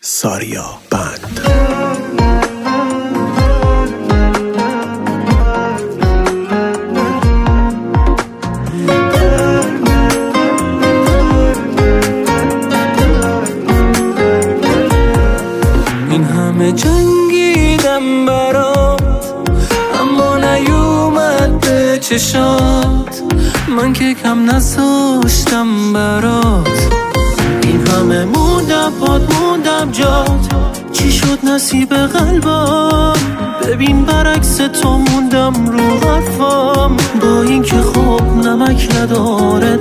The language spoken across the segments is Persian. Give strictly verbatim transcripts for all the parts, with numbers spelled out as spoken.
ساریا بند. این همه جنگیدم برات اما نیومد به چشات، من که کم نذاشتم برات. این همه موندم پاد موندم جات، چی شد نصیب قلبم؟ ببین برعکس تو موندم رو حرفم، با این که خوب نمک نداره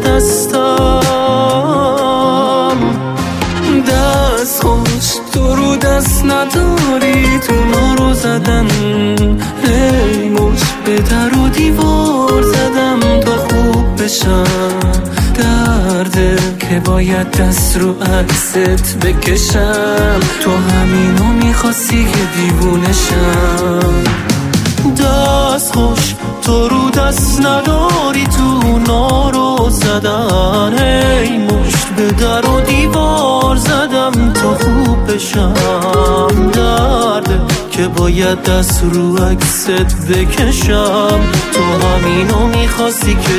دستم. دست خوش تو رو دست نداری، تو نارو زدن هی مش به در و دیوار زدم تا خوب بشم. درده که باید دست رو عکست بکشم، تو همینو میخواستی که دیوونشم. دست خوش تو رو دست نداری، تو نارو زدن هی مشت به در و دیوار زدم تا خوب بشم. درده که باید دست رو عکست بکشم، تو همینو میخواستی که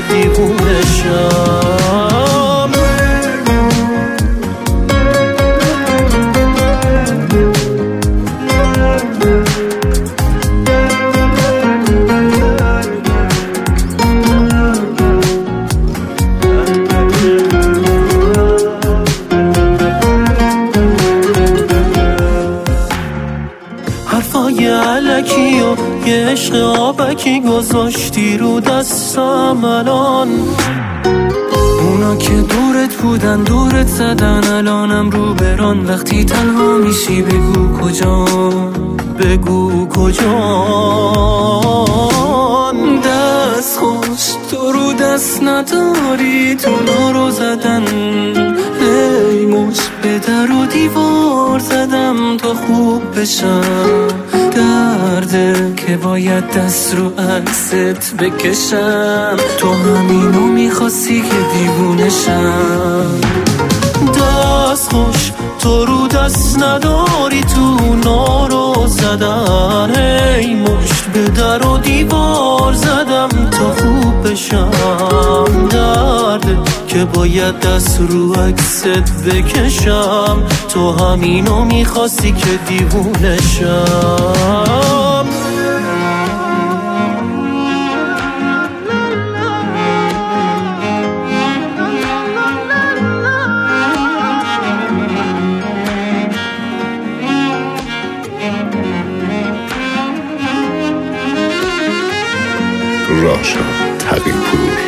دیوونشم. حرفای علکی و یه عشق آبکی گذاشتی رو دستم الان. اونا که دورت بودن دورت زدن، الانم رو بران. وقتی تنها میشی بگو کجا، بگو کجا. دست خوش تو رو دست نداری، تو نارو زدن هی مش به در و دیوار زدم تا خوب بشم. درده که باید دست رو عکست بکشم، تو همینو میخواستی که دیوونشم. دست خوش تو رو دست نداری، تو نارو زدن هی مشت به در و دیوار زدم تا خوب بشم. درده که باید دست رو عکست بکشم، تو همینو میخواستی که دیوونشم. راشا تقی‌پور.